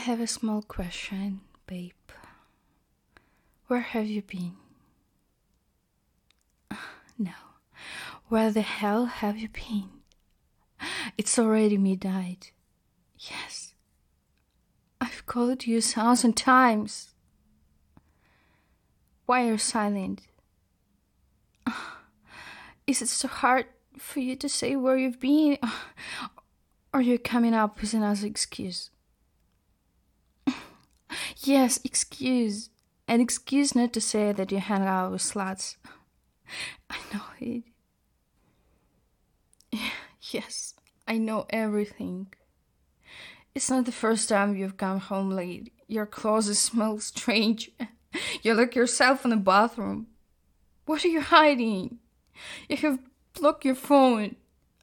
have a small question, babe. Where have you been? No. Where the hell have you been? It's already midnight. Yes. I've called you 1,000 times. Why are you silent? Is it so hard for you to say where you've been? Or you're coming up with another excuse? Yes, excuse. An excuse not to say that you hang out with sluts. I know it. Yes, I know everything. It's not the first time you've come home late. Your clothes smell strange. You look yourself in the bathroom. What are you hiding? You have blocked your phone.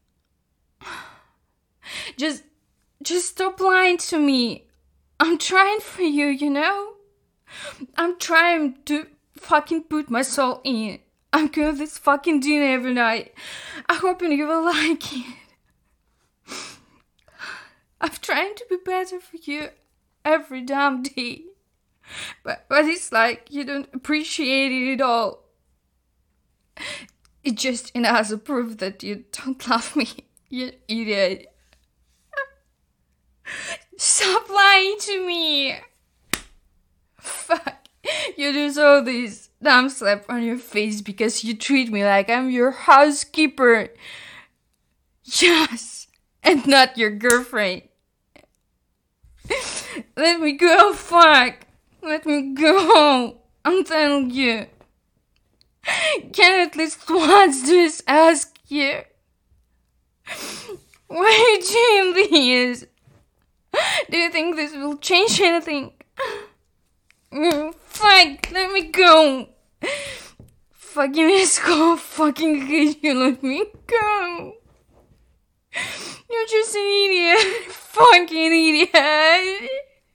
Just stop lying to me. I'm trying for you, you know? I'm trying to fucking put my soul in. I'm going to this fucking dinner every night. I hope you will like it. I'm trying to be better for you every damn day. But it's like you don't appreciate it at all. It's just another proof that you don't love me, you idiot. Stop lying to me. Fuck. You deserve this damn slap on your face because you treat me like I'm your housekeeper. Yes, and not your girlfriend. Let me go, fuck. Let me go. I'm telling you. Can I at least once just ask you? Why are you doing this? Do you think this will change anything? Fuck, let me go. Fucking asshole, fucking hate you, let me go. You're just an idiot. Fucking idiot.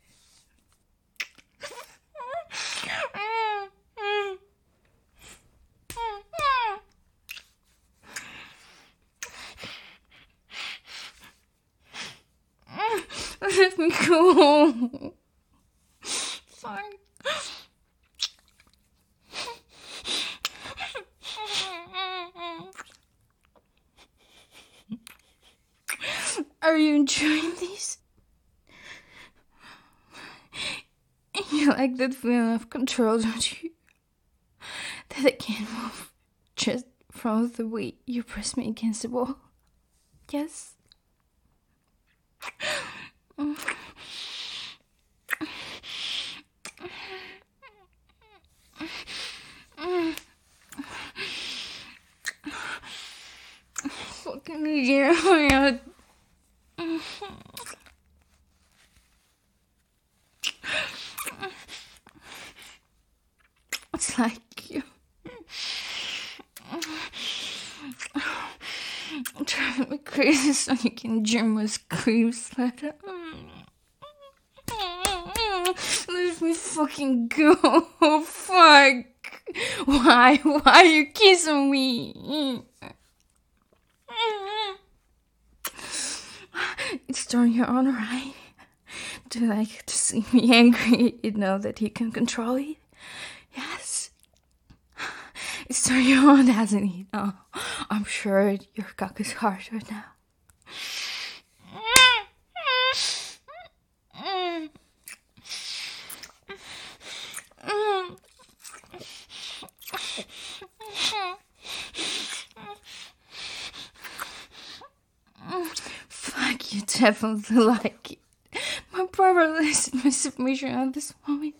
Let me go. Fuck. Are you enjoying this? You like that feeling of control, don't you? That I can't move just from the way you press me against the wall. Yes? Fucking idiot. It's like you driving me crazy so you can gym with screams later. Let me fucking go. Fuck. Why are you kissing me? It's turning you on, right? Do you like to see me angry? You know that you can control it? Yes. It's turning you on, hasn't it? Oh, I'm sure your cock is hard right now. Fuck, you definitely like it. My brother listed my submission at this moment.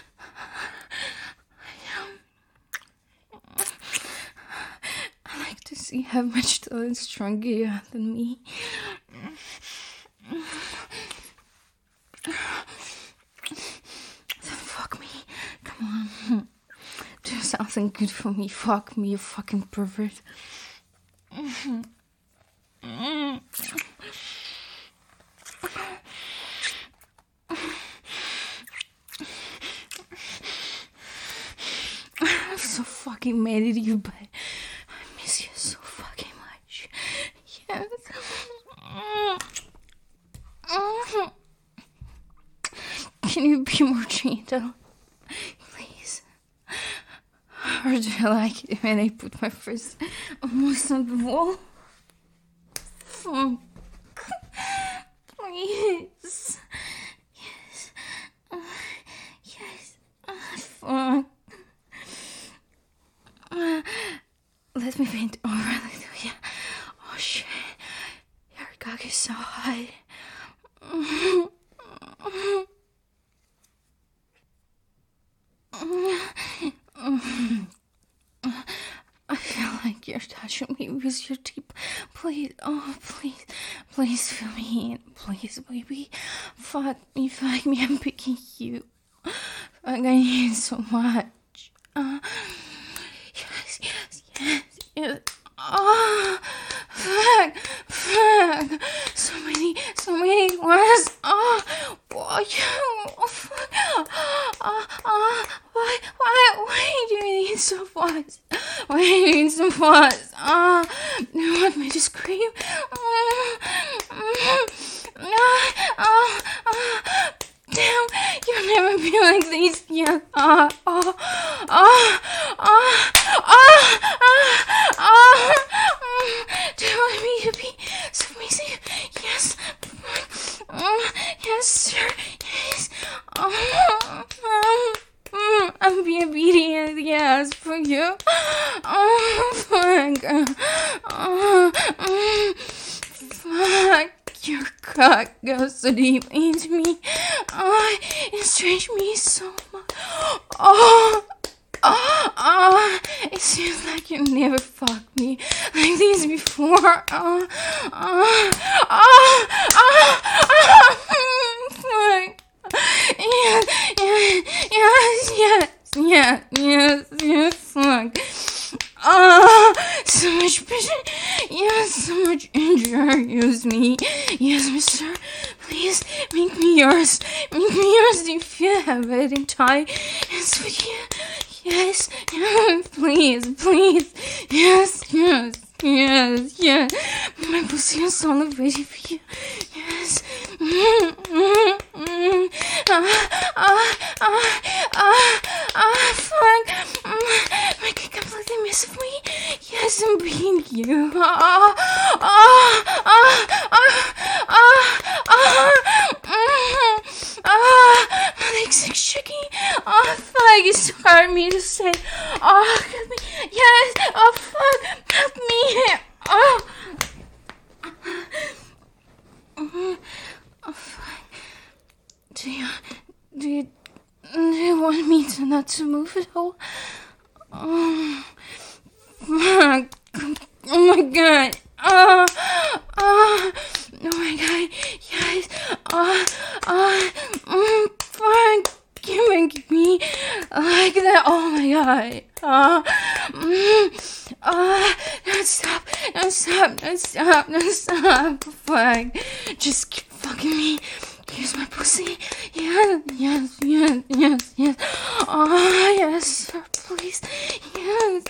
I like to see how much taller and stronger you are than me. So fuck me. Come on. Do something good for me. Fuck me, you fucking pervert. I'm so fucking mad at you, but I miss you so fucking much. Yes. Can you be more gentle? Please. Or do you like it when I put my fist almost on the wall? Fuck. Please. Yes. Yes. Fuck. Let me bend over a little, yeah. Oh shit. Your cock is so high. I feel like you're touching me with your teeth. Please, oh please, please fill me in. Please, baby. Fuck me, I'm picking you. Fuck, I need so much. Yes. Oh, fuck. So many ones. Oh, boy, fuck. Why do you need so fast? Why do you need so fast? You want me to scream? Damn, you'll never be like this. Yeah. Do you want me to be submissive? Yes. Yes, sir. Yes. I'm being obedient, yes, for you. Fuck. Fuck. Your cock goes so deep into me. It stretched me so much. It seems like you never fucked me like this before. Fuck. Yes, fuck. So much passion. Yes, so much injury. Use me. Yes, mister. Please, make me yours. Make me yours if you have it in tie. Yes, for you. Yes, please. Yes. My pussy is all ready for you. Yes. Fuck. Make a completely mess of me. Yes, I'm being you. My legs are shaking. Fuck, it's hard me to say. Help me. Yes. Fuck, help me. Fuck. Do you want me to not to move at all? Fuck. Oh my god. Oh my god. Yes. Fuck. You make me like that. Oh my god. Don't stop. Fuck. Just keep fucking me. Use my pussy. Yes. Yes, sir, please. Yes.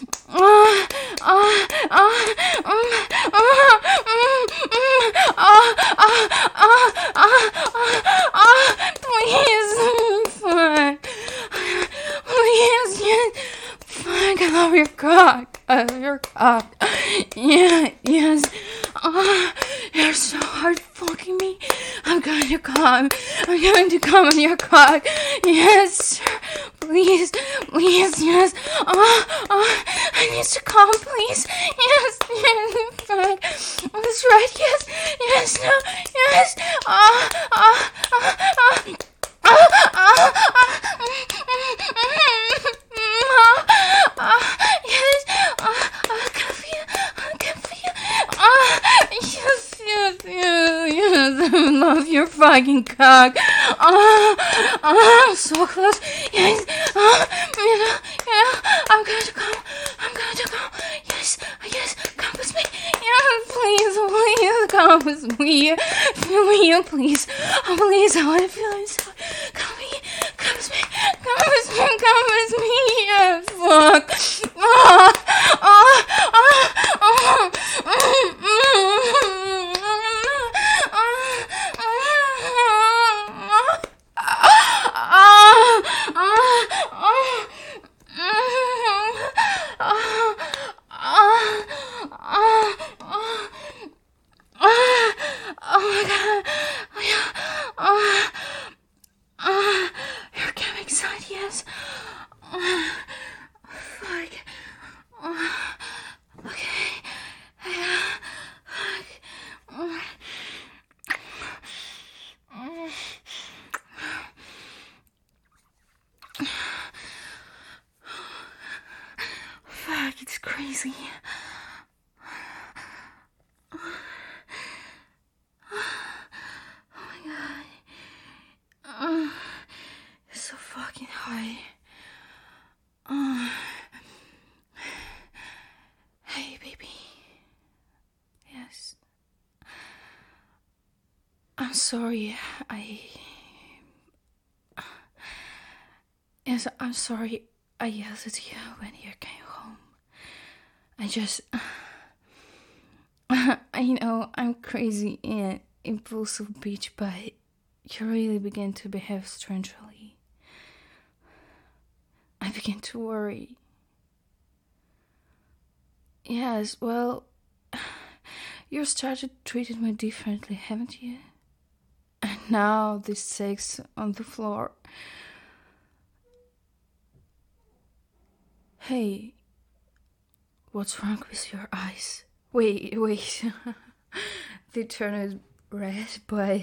Please. Fuck. Please, yes. Fuck, I love your cock. Yes. You're so hard fucking me. I'm going to come on your cock. Yes, sir. Please, yes. I need to come, please. Yes. Fuck. That's right. Yes. No. Yes. Yes. Yes. I love your fucking cock. So close. Yes. I'm going to come. Yes. Come with me. Yes, please, come with me. Feel me, please. Oh, please, I want to feel it. Come with me. Yes, fuck. crazy. Oh my god. It's so fucking high. Hey, baby. Yes. I'm sorry. Yes, I'm sorry. I yelled at you when you came home. I just. I know I'm crazy and impulsive bitch, but you really begin to behave strangely. I begin to worry. Yes, well, you started treating me differently, haven't you? And now this sex on the floor. Hey, what's wrong with your eyes? Wait. They turned red, but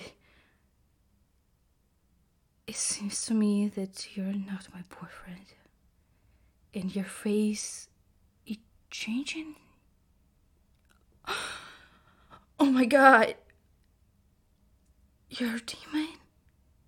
it seems to me that you're not my boyfriend. And your face, it changing? Oh my god. You're a demon?